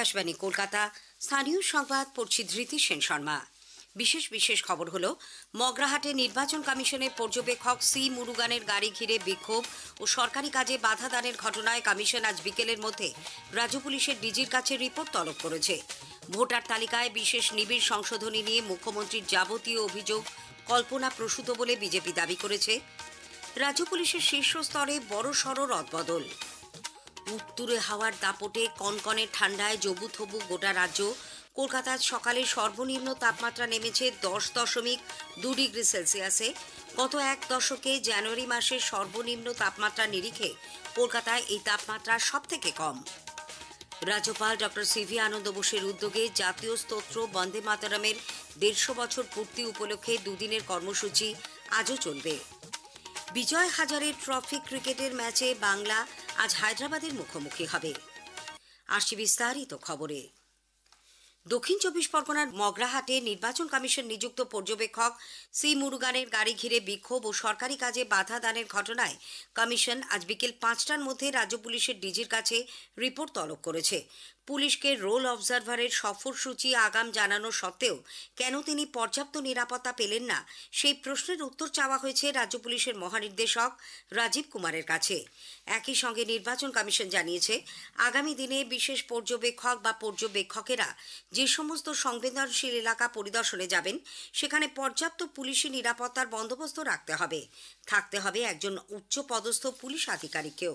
আকাশবাণী কলকাতা। স্থানীয় সংবাদ পড়ছি ধৃতি সেন শর্মা। বিশেষ খবর হলো, মগরাহাটে নির্বাচন কমিশনের পর্যবেক্ষক সি মুরুগানের গাড়ি ঘিরে বিক্ষোভ ও সরকারি কাজে বাধা দানের ঘটনায় কমিশন আজ বিকেলের মধ্যে রাজ্য পুলিশের ডিজির কাছে রিপোর্ট তলব করেছে। ভোটার তালিকায় বিশেষ নিবিড় সংশোধনী নিয়ে মুখ্যমন্ত্রীর যাবতীয় অভিযোগ কল্পনাপ্রসূত বলে বিজেপি দাবি করেছে। রাজ্য পুলিশের শীর্ষ স্তরে বড়সড় রদবদল। উত্তুরে হাওয়ার দাপটে কনকনে ঠান্ডায় জবুথবু গোটা রাজ্য। কলকাতার সকালে সর্বনিম্ন তাপমাত্রা নেমেছে 10.2 ডিগ্রি সেলসিয়াসে। গত এক দশকে জানুয়ারি মাসের সর্বনিম্ন তাপমাত্রা নিরিখে কলকাতায় এই তাপমাত্রা সবথেকে কম। রাজ্যপাল ডক্টর সিভি আনন্দ বোসের উদ্যোগে জাতীয় স্তোত্র বন্দে মাতরমের 150 বছর পূর্তি উপলক্ষে দুদিনের কর্মসূচি আজও চলবে। বিজয় হাজারে ট্রফি ক্রিকেটের ম্যাচে বাংলা আজ হায়দ্রাবাদের মুখোমুখি হবে। আসছি বিস্তারিত খবরে। দক্ষিণ 24 পরগনার মগরাহাটে নির্বাচন কমিশন নিযুক্ত পর্যবেক্ষক সি মুরুগানের গাড়ি ঘিরে বিক্ষোভ ও সরকারি কাজে বাধা দানের ঘটনায় কমিশন আজ বিকেল 5টার মধ্যে রাজ্য পুলিশের ডিজির কাছে রিপোর্ট তলব করেছে। পুলিশকে রোল অবজারভারের সফরসূচি আগাম জানানো সত্ত্বেও কেন তিনি পর্যাপ্ত নিরাপত্তা পেলেন না, সেই প্রশ্নের উত্তর চাওয়া হয়েছে রাজ্য পুলিশের মহানির্দেশক রাজীব কুমারের কাছে। একই সঙ্গে নির্বাচন কমিশন জানিয়েছে, আগামী দিনে বিশেষ পর্যবেক্ষক বা পর্যবেক্ষকেরা যে সমস্ত সংবেদনশীল এলাকা পরিদর্শনে যাবেন সেখানে পর্যাপ্ত পুলিশি নিরাপত্তার বন্দোবস্ত রাখতে হবে। থাকতে হবে একজন উচ্চ পদস্থ পুলিশ আধিকারিককেও।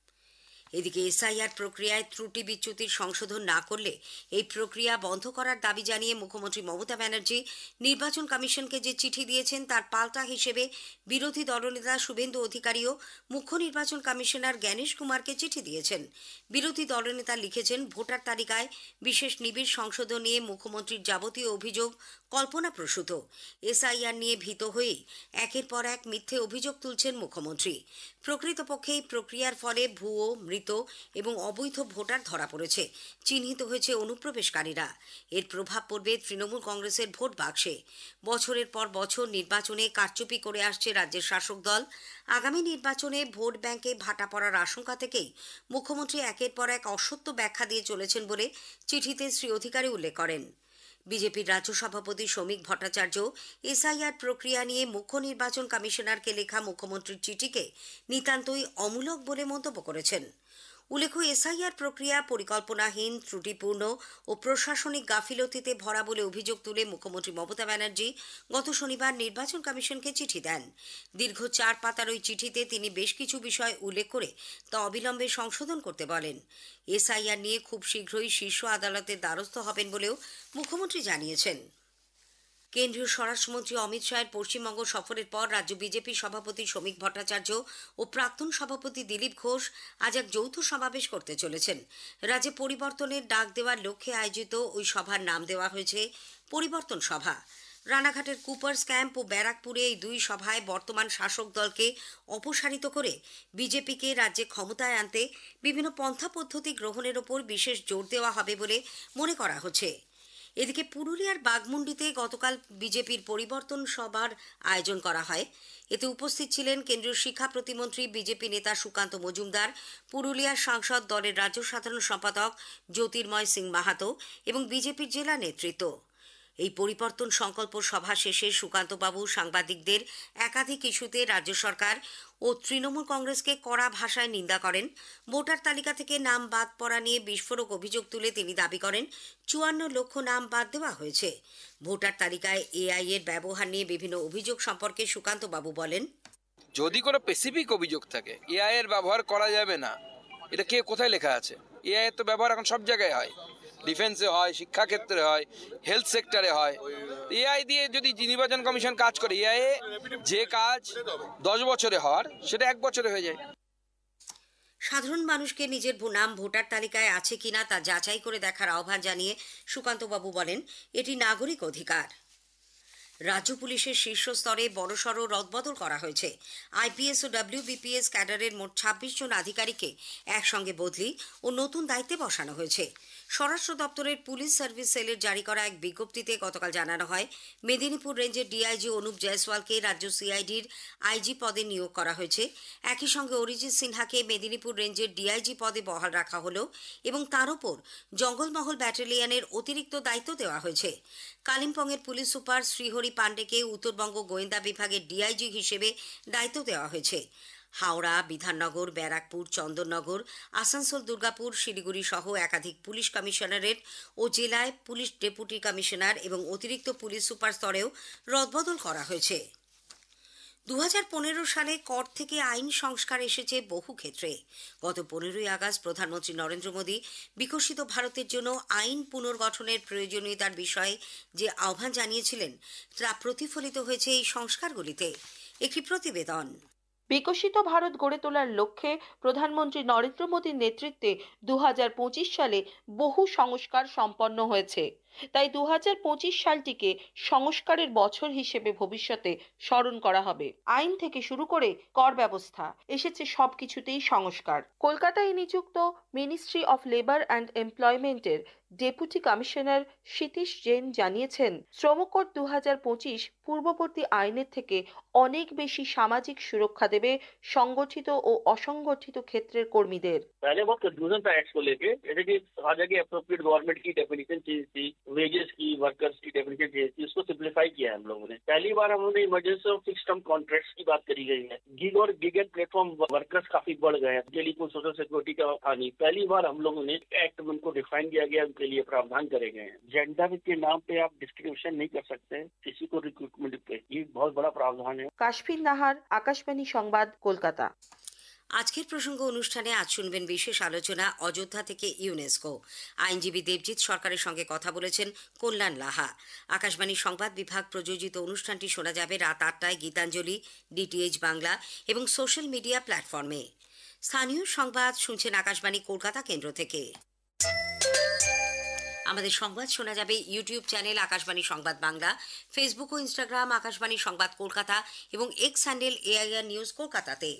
এদিকে এসআইআর প্রক্রিয়ায় ত্রুটি বিচ্যুতির সংশোধন না করলে এই প্রক্রিয়া বন্ধ করার দাবি জানিয়ে মুখ্যমন্ত্রী মমতা ব্যানার্জি নির্বাচন কমিশনকে যে চিঠি দিয়েছেন তার পাল্টা হিসেবে বিরোধী দলনেতা শুভেন্দু অধিকারীও মুখ্য নির্বাচন কমিশনার জ্ঞানেশ কুমারকে চিঠি দিয়েছেন। বিরোধী দলনেতা লিখেছেন, ভোটার তালিকায় বিশেষ নিবিড় সংশোধন নিয়ে মুখ্যমন্ত্রীর যাবতীয় অভিযোগ কল্পনাপ্রসূত। এসআইআর নিয়ে ভীত হয়েই একের পর এক মিথ্যে অভিযোগ তুলছেন মুখ্যমন্ত্রী। প্রকৃতপক্ষে এই প্রক্রিয়ার ফলে ভুয়ো, মৃত এবং অবৈধ ভোটার ধরা পড়েছে, চিহ্নিত হয়েছে অনুপ্রবেশকারীরা। এর প্রভাব পড়বে তৃণমূল কংগ্রেসের ভোট বাক্সে। বছরের পর বছর নির্বাচনে কারচুপি করে আসছে রাজ্যের শাসক দল। আগামী নির্বাচনে ভোট ব্যাংকে ভাটা পড়ার আশঙ্কা থেকেই মুখ্যমন্ত্রী একের পর এক অসত্য ব্যাখ্যা দিয়ে চলেছেন বলে চিঠিতে শ্রী অধিকারী উল্লেখ করেন। বিজেপির রাজ্য সভাপতি শ্রমিক ভট্টাচার্য এসআইআর প্রক্রিয়া নিয়ে মুখ্য নির্বাচন কমিশনারকে লেখা মুখ্যমন্ত্রীর চিঠিকে নিতান্তই অমূলক বলে মন্তব্য করেছেন। উল্লেখ্য, এসআইআর প্রক্রিয়া পরিকল্পনাহীন, ত্রুটিপূর্ণ ও প্রশাসনিক গাফিলতিতে ভরা বলে অভিযোগ তুলে মুখ্যমন্ত্রী মমতা ব্যানার্জি গত শনিবার নির্বাচন কমিশনকে চিঠি দেন। দীর্ঘ 4 পাতার ওই চিঠিতে তিনি বেশ কিছু বিষয় উল্লেখ করে তা অবিলম্বে সংশোধন করতে বলেন। এসআইআর নিয়ে খুব শীঘ্রই শীর্ষ আদালতের দ্বারস্থ হবেন বলেও মুখ্যমন্ত্রী জানিয়েছেন। কেন্দ্রীয় স্বরাষ্ট্রমন্ত্রী অমিত শাহের পশ্চিমবঙ্গ সফরের পর রাজ্য বিজেপি সভাপতি শ্রমিক ভট্টাচার্য ও প্রাক্তন সভাপতি দিলীপ ঘোষ আজ এক যৌথ সমাবেশ করতে চলেছেন। রাজ্যে পরিবর্তনের ডাক দেওয়ার লক্ষ্যে আয়োজিত ওই সভার নাম দেওয়া হয়েছে পরিবর্তন সভা। রানাঘাটের কুপার্স ক্যাম্প ও ব্যারাকপুরে এই দুই সভায় বর্তমান শাসক দলকে অপসারিত করে বিজেপিকে রাজ্যে ক্ষমতায় আনতে বিভিন্ন পন্থা পদ্ধতি গ্রহণের ওপর বিশেষ জোর দেওয়া হবে বলে মনে করা হচ্ছে। এদিকে পুরুলিয়ার বাঘমুন্ডিতে গতকাল বিজেপির পরিবর্তন সভার আয়োজন করা হয়। এতে উপস্থিত ছিলেন কেন্দ্রীয় শিক্ষা প্রতিমন্ত্রী বিজেপি নেতা সুকান্ত মজুমদার, পুরুলিয়ার সাংসদ দলের রাজ্য সাধারণ সম্পাদক জ্যোতির্ময় সিং মাহাতো এবং বিজেপির জেলা নেতৃত্ব। এই পরিবর্তন সংকল্প সভা শেষে সুকান্তবাবু সাংবাদিকদের একাধিক ইস্যুতে রাজ্য সরকার ও তৃণমূল কংগ্রেসকে কড়া ভাষায় নিন্দা করেন। ভোটার তালিকা থেকে নাম বাদ পড়া নিয়ে বিস্ফোরক অভিযোগ তুলে তিনি দাবি করেন, 54 লক্ষ নাম বাদ দেওয়া হয়েছে। ভোটার তালিকায় এআই এর ব্যবহার নিয়ে বিভিন্ন অভিযোগ সম্পর্কে সুকান্তবাবু বলেন, যদি কোনো স্পেসিফিক অভিযোগ থাকে এআই এর ব্যবহার করা যাবে না, এটা কে কোথায় লেখা আছে? এআই এর তো ব্যবহার এখন সব জায়গায় হয়, ডিফেন্সে হয়, শিক্ষা ক্ষেত্রে হয়, হেলথ সেক্টরে হয়। এআই দিয়ে যদি নির্বাচন কমিশন কাজ করে, এআই যে কাজ 10 বছরে হওয়ার সেটা 1 বছরে হয়ে যায়। সাধারণ মানুষকে নিজের নাম ভোটার তালিকায় আছে কিনা তা যাচাই করে দেখার আহ্বান জানিয়ে সুকান্তবাবু বলেন, এটি নাগরিক অধিকার। রাজ্য পুলিশের শীর্ষ স্তরে বড়সড় রদবদল করা হয়েছে। আইপিএস ও ডব্লিউবিপিএস ক্যাডারের মোট 26 জন আধিকারিককে একসঙ্গে বদলি ও নতুন দায়িত্বে বসানো হয়েছে। স্বরাষ্ট্র দপ্তরের পুলিশ সার্ভিস সেলের জারি করা এক বিজ্ঞপ্তিতে গতকাল জানানো হয়, মেদিনীপুর রেঞ্জের ডিআইজি অনুপ জয়সওয়ালকে রাজ্য সিআইডির আইজি পদে নিয়োগ করা হয়েছে। একই সঙ্গে অরিজিৎ সিনহাকে মেদিনীপুর রেঞ্জের ডিআইজি পদে বহাল রাখা হলো এবং তার ওপর জঙ্গলমহল ব্যাটালিয়নের অতিরিক্ত দায়িত্ব দেওয়া হয়েছে। কালিম্পংয়ের পুলিশ সুপার শ্রীহরি পাণ্ডেকে উত্তরবঙ্গ গোয়েন্দা বিভাগের ডিআইজি হিসেবে দায়িত্ব দেওয়া হয়েছে। হাওড়া, বিধাননগর, ব্যারাকপুর, চন্দননগর, আসানসোল, দুর্গাপুর, শিলিগুড়ি সহ একাধিক পুলিশ কমিশনারেট ও জেলায় পুলিশ ডেপুটি কমিশনার এবং অতিরিক্ত পুলিশ সুপার স্তরেও রদবদল করা হয়েছে। 2015 সালে কর থেকে আইন সংস্কার এসেছে বহু ক্ষেত্রে। গত 15ই আগস্ট প্রধানমন্ত্রী নরেন্দ্র মোদী বিকশিত ভারতের জন্য আইন পুনর্গঠনের প্রয়োজনীয়তার বিষয়ে যে আহ্বান জানিয়েছিলেন তা প্রতিফলিত হয়েছে এই সংস্কারগুলিতে। একটি প্রতিবেদন। বিকশিত ভারত গড়ে তোলার লক্ষ্যে প্রধানমন্ত্রী নরেন্দ্র মোদীর নেতৃত্বে 2025 সালে বহু সংস্কার সম্পন্ন হয়েছে। তাই 2025 সালটিকে সংস্কারের বছর হিসেবে ভবিষ্যতে স্মরণ করা হবে। আইন থেকে শুরু করে কর ব্যবস্থা এসেছে সবকিছুতেই সংস্কার। কলকাতায় নিযুক্ত মিনিস্ট্রি অফ লেবার অ্যান্ড এমপ্লয়মেন্টের ডেপুটি কমিশনার সতীশ জৈন জানিয়েছেন, শ্রমকোড 2025 পূর্ববর্তী আইনের থেকে অনেক বেশি সামাজিক সুরক্ষা দেবে সংগঠিত ও অসংগঠিত ক্ষেত্রের কর্মীদের। पहले बहुत कंफ्यूजन था एक्ट को लेके, जैसे कि कहा जाए कि अप्रोप्रिएट गवर्नमेंट की डेफिनेशन चेंज थी, वेजेस की, वर्कर्स की डेफिनेशन चेंज थी, उसको सिंप्लीफाई किया है हम लोगों ने। पहली बार हम लोगों ने इमरजेंसी और फिक्स टर्म कॉन्ट्रैक्ट्स की बात करी गई है। गिग और गिग एंड प्लेटफॉर्म वर्कर्स काफी बढ़ गए हैं, उनके लिए कोई सोशल सिक्योरिटी का था नहीं। पहली बार हम लोगों ने एक्ट में उनको डिफाइन किया गया, उनके लिए प्रावधान करे गए हैं। जेंडर के नाम पे आप डिस्क्रिमिनेशन नहीं कर सकते किसी को रिक्रूटमेंट पे, ये बहुत बड़ा प्रावधान है। কাশফির নাহার, আকাশবাণী সংবাদ, কলকাতা। আজকের প্রসঙ্গ অনুষ্ঠানে আজ শুনবেন বিশেষ আলোচনা অযোধ্যা থেকে ইউনেস্কো। আইনজীবী দেবজিৎ সরকারের সঙ্গে কথা বলেছেন কল্যাণ লাহা। আকাশবাণী সংবাদ বিভাগ প্রযোজিত অনুষ্ঠানটি শোনা যাবে রাত 8টায় গীতাঞ্জলি, ডিটিএইচ বাংলা এবং সোশ্যাল মিডিয়া প্ল্যাটফর্মে। স্থানীয় সংবাদ শুনছেন আকাশবাণী কলকাতা কেন্দ্র থেকে। আমাদের সংবাদ শোনা যাবে ইউটিউব চ্যানেল আকাশবাণী সংবাদ বাংলা, ফেসবুক ও ইনস্টাগ্রাম আকাশবাণী সংবাদ কলকাতা এবং এক্স হ্যান্ডেল এআইআর নিউজ কলকাতাতে।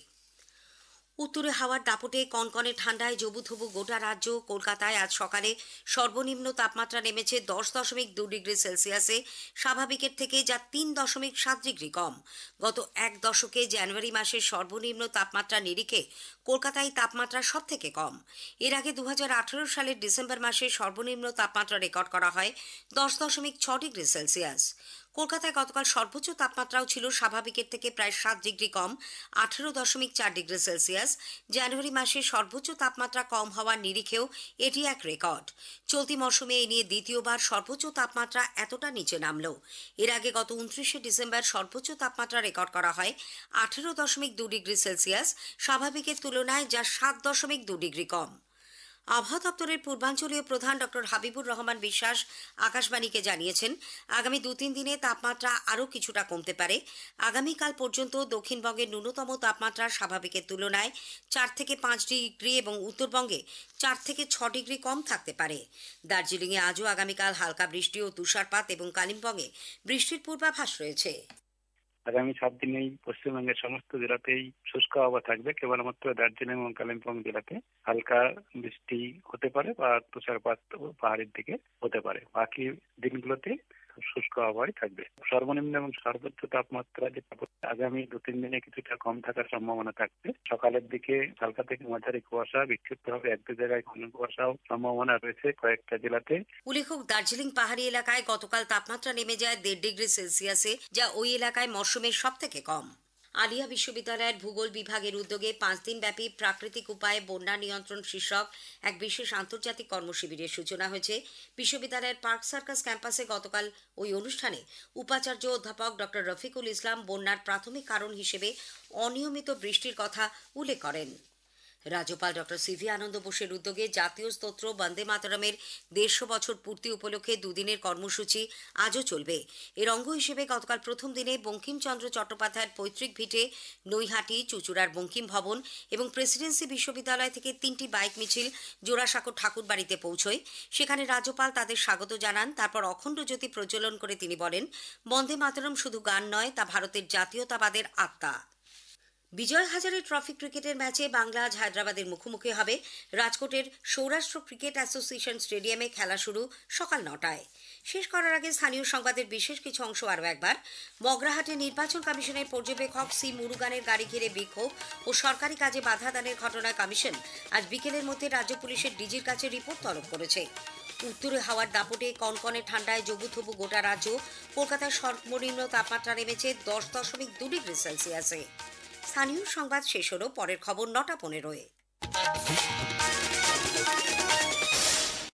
উত্তরে হাওয়ার দাপটে কনকনে ঠান্ডায় জবুথবু গোটা রাজ্য। কলকাতায় আজ সকালে সর্বনিম্ন তাপমাত্রা নেমেছে 10.2 ডিগ্রি সেলসিয়াসে স্বাভাবিকের থেকে, যা 3.7 ডিগ্রি কম। গত এক দশকে জানুয়ারি মাসের সর্বনিম্ন তাপমাত্রা নিরিখে কলকাতায় তাপমাত্রা সব থেকে কম। এর আগে 2018 সালের ডিসেম্বর মাসে সর্বনিম্ন তাপমাত্রা রেকর্ড করা হয় 10.6 ডিগ্রি সেলসিয়াস। কলকাতায় গতকাল সর্বোচ্চ তাপমাত্রাও ছিল স্বাভাবিকের থেকে প্রায় 7 ডিগ্রি কম, 18.4 ডিগ্রি সেলসিয়াস। জানুয়ারি মাসে সর্বোচ্চ তাপমাত্রা কম হওয়ার নিরিখেও এটি এক রেকর্ড। চলতি মৌসুমে এ নিয়ে দ্বিতীয়বার সর্বোচ্চ তাপমাত্রা এতটা নিচে নামল। এর আগে গত 29শে ডিসেম্বর সর্বোচ্চ তাপমাত্রা রেকর্ড করা হয় 18.2 ডিগ্রি সেলসিয়াস স্বাভাবিকের তুলনায়, যা 7.2 ডিগ্রি কম। আবহাওয়া দপ্তরের পূর্বাঞ্চলীয় প্রধান ডক্টর হাবিবুর রহমান বিশ্বাস আকাশবাণীকে জানিয়েছেন, আগামী 2-3 দিনে তাপমাত্রা আরও কিছুটা কমতে পারে। আগামীকাল পর্যন্ত দক্ষিণবঙ্গের ন্যূনতম তাপমাত্রা স্বাভাবিকের তুলনায় 4 থেকে 5 ডিগ্রি এবং উত্তরবঙ্গে 4 থেকে 6 ডিগ্রি কম থাকতে পারে। দার্জিলিংয়ে আজও আগামীকাল হালকা বৃষ্টি ও তুষারপাত এবং কালিম্পংয়ে বৃষ্টির পূর্বাভাস রয়েছে। আগামী 7 দিনেই পশ্চিমবঙ্গের সমস্ত জেলাতেই শুষ্ক আবহাওয়া থাকবে। কেবলমাত্র দার্জিলিং এবং কালিম্পং জেলাতে হালকা বৃষ্টি হতে পারে বা তুষারপাত পাহাড়ের দিকে হতে পারে। বাকি দিনগুলোতে শুষ্ক আবহাওয়াই থাকবে। সর্বনিম্ন এবং সর্বোচ্চ তাপমাত্রা আগামী 2-3 দিনে কিছুটা কম থাকার সম্ভাবনা থাকবে। সকালের দিকে হালকা থেকে মাঝারি কুয়াশা, বিক্ষিপ্তভাবে 1-2 জায়গায় ঘন কুয়াশাও সম্ভাবনা রয়েছে কয়েকটা জেলাতে। উল্লেখ্য, দার্জিলিং পাহাড়ি এলাকায় গতকাল তাপমাত্রা নেমে যায় 1.5 ডিগ্রি সেলসিয়াসে, যা ওই এলাকায় মরশুমের সব থেকে কম। আলিয়া বিশ্ববিদ্যালয়ের ভূগোল বিভাগের উদ্যোগে 5 দিনব্যাপী প্রাকৃতিক উপায়ে বন্যা নিয়ন্ত্রণ শীর্ষক এক বিশেষ আন্তর্জাতিক কর্মশিবিরের সূচনা হয়েছে। বিশ্ববিদ্যালয়ের পার্ক সার্কাস ক্যাম্পাসে গতকাল ওই অনুষ্ঠানে উপাচার্য অধ্যাপক ডক্টর রফিকুল ইসলাম বন্যার প্রাথমিক কারণ হিসেবে অনিয়মিত বৃষ্টির কথা উল্লেখ করেন। রাজ্যপাল ডক্টর সিভি আনন্দ বোসের উদ্যোগে জাতীয় স্তোত্র বন্দে মাতরমের 150 বছর পূর্তি উপলক্ষে দুদিনের কর্মসূচি আজও চলবে। এর অঙ্গ হিসেবে গতকাল প্রথম দিনে বঙ্কিমচন্দ্র চট্টোপাধ্যায়ের পৈতৃক ভিটে নৈহাটি, চুচুড়ার বঙ্কিম ভবন এবং প্রেসিডেন্সি বিশ্ববিদ্যালয় থেকে 3টি বাইক মিছিল জোড়াসাঁকো ঠাকুরবাড়িতে পৌঁছয়। সেখানে রাজ্যপাল তাদের স্বাগত জানান। তারপর অখণ্ড জ্যোতি প্রজ্বলন করে তিনি বলেন, বন্দে মাতরম শুধু গান নয়, তা ভারতের জাতীয়তাবাদের আত্মা। বিজয় হাজারে ট্রফি ক্রিকেটের ম্যাচে বাংলা আজ হায়দ্রাবাদের মুখোমুখি হবে। রাজকোটের সৌরাষ্ট্র ক্রিকেট অ্যাসোসিয়েশন স্টেডিয়ামে খেলা শুরু সকাল 9টায়। শেষ করার আগে স্থানীয় সংবাদের বিশেষ কিছু অংশ আরও একবার। মগরাহাটে নির্বাচন কমিশনের পর্যবেক্ষক সি মুরুগানের গাড়ি ঘিরে বিক্ষোভ ও সরকারি কাজে বাধা দানের ঘটনায় কমিশন আজ বিকেলের মধ্যে রাজ্য পুলিশের ডিজির কাছে রিপোর্ট তলব করেছে। উত্তরে হাওয়ার দাপটে কনকনে ঠান্ডায় জবুথবু গোটা রাজ্য। কলকাতার সর্বনিম্ন তাপমাত্রা নেমেছে 10.2 ডিগ্রি সেলসিয়াসে। স্থানীয় সংবাদ শেষ হলো। পরের খবর 9টা 15-এ।